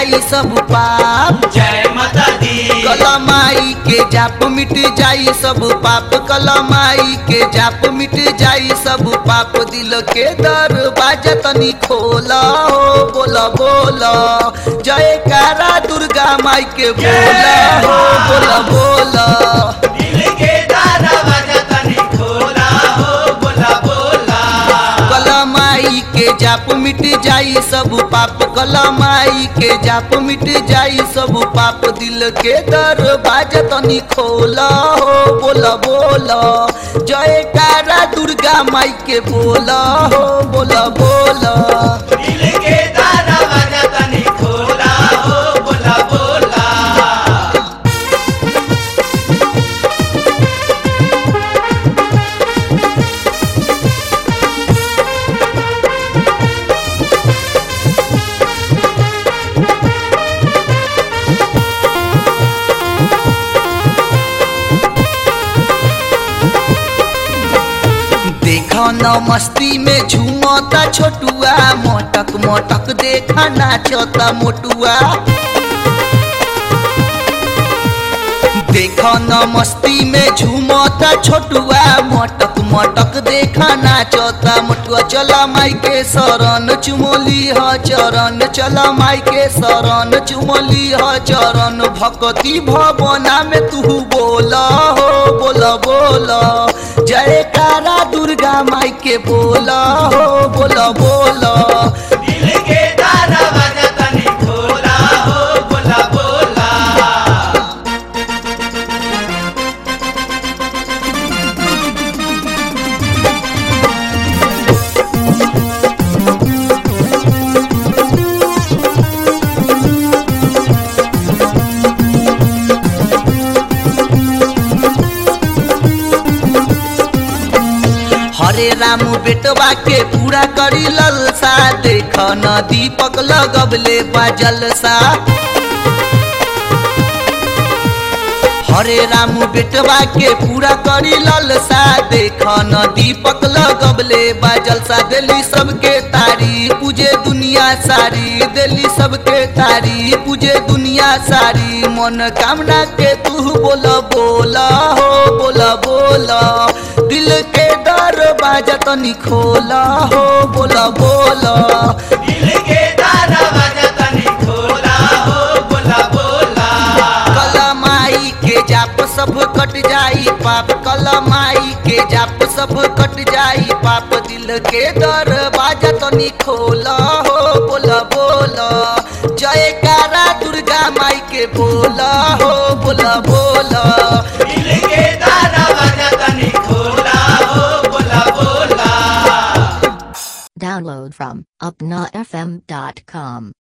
जाई सब पाप। जय माता दी। कलमाई के जाप मिट जाई सब पाप, कलमाई के जाप मिट जाई सब पाप। दिल के दरवाजा तनी खोला हो, बोला बोला जयकारा दुर्गा माई के बोला हो, बोला बोला। दिल के दरवाजा तनी खोला हो, बोला बोला। कलमाई के जाप मिट जाई सब पाप, कलमाई के जाप मिट जाई सब पाप। दिल के दरवाजा तनी खोला हो, बोला बोला जयकारा दुर्गा माई के बोला हो, बोला बोला। दिल के दरवाजा तनी खोला हो, बोला बोला। देखा न मस्ती में झूमता छोटुआ, मोटक मोटक देखा नाचता मोटुआ। देखा न मस्ती में झूमता छोटुआ, मोटक मोटक देखा नाचता मोटुआ। चला माई के शरण चुमोली ह चरण, चला माई के शरण चुमोली ह चरण। भक्ति भवना में तू बोला हो, बोला बोला जयकारा दुर्गा माई के बोला हो, बोला बोला। दिल के दरवाजा तनी खोला हो, बोला बोला। हरे राम बेटवा के पूरा करी ललसा, देख न दीपक लगबले बा जलसा। हरे राम बेटवा के पूरा करी ललसा, देख न दीपक लगबले बा जलसा। दिल्ली सबके तारी पूजे दुनिया सारी, दिल्ली सबके तारी पूजे दुनिया सारी। मन कामना के तू बोला बोला हो, बोला बोला। दिल के दरवाजा तनी खोला हो, बोला बोला। दिल के दरवाजा तनी खोला हो, बोला बोला। कलमाई के जाप सब कट जाई पाप, कलमाई के जाप सब कट जाई पाप। दिल के दरवाजा तनी खोला हो, बोला बोला जयकारा दुर्गा माई के बोला हो, बोला बोला। दिल के दरवाजा तनी खोला हो, बोला बोला। Download from upnafm.com.